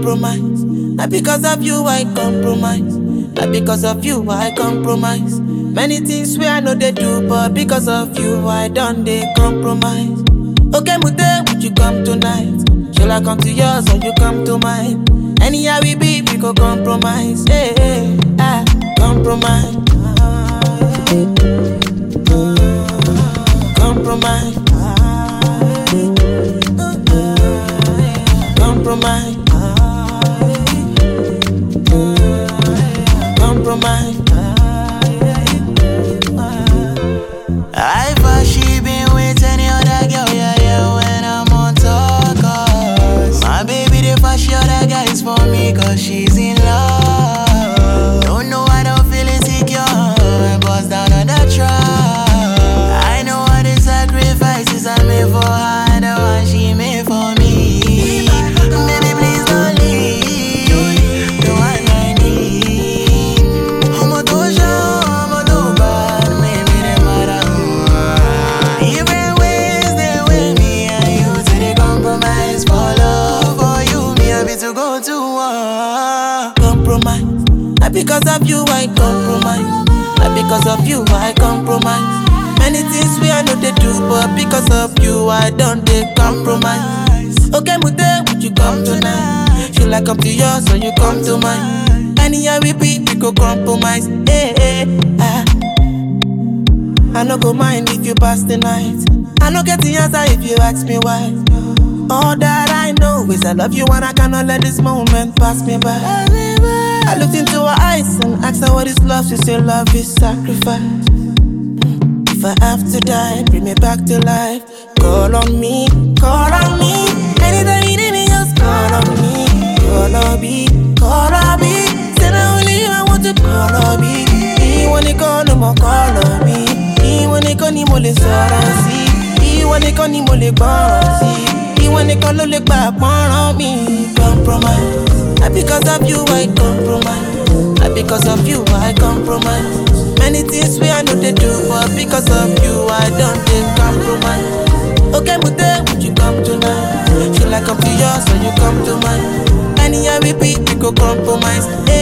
compromise. Not because of you I compromise. Not because of you I compromise. Many things where I know they do, but because of you I done they compromise. Okay, Mute, would you come tonight? Shall I come to yours or you come to mine? Anyhow we be, we go compromise. Hey, hey, compromise. Compromise. Compromise. Compromise. I thought she been with any other girl, yeah, yeah, when I'm on tour, cause my baby, the first other guy is for me, cause she's in love. Don't know, I don't feel insecure, and bust down on the track. I know all the sacrifices I made for her, and the one she made for me. Baby, please don't leave, the one I need. I'm a doja, I'm a doba, maybe they matter. Even ways they with me, and you to the compromise for love. For you, me happy to go to war. Compromise. Not because of you I compromise. Not because of you I compromise. Many things we I know they do, but because of you I done they compromise. Okay, Mute, would you come tonight? Should I come to yours or you come to mine? Anyhow we be, we go compromise. Hey, hey, I no go mind if you pass the night. I no get the answer if you ask me why. All that I know is I love you and I cannot let this moment pass me by. I looked into her eyes and asked her what is love. She said love is sacrifice. If I have to die, bring me back to life. Call on me, call on me. Anytime you need me, just call on me. Call on me, call on me. Say now only you I want to call on me. He want to call no more, call on me. He want to call ni mo le sọ̀rọ̀ sí. He want to call ni mo le gbọ́ràn sí. He want to call ló lè gbà pọ́nrán mi. Compromise. Not because of you I compromise. Not because of you I compromise. Many things we I know they do, but because of you I done they compromise. Okay, Mute, would you come tonight? Should I come to yours or you come to mine? Anyhow we be, we go compromise.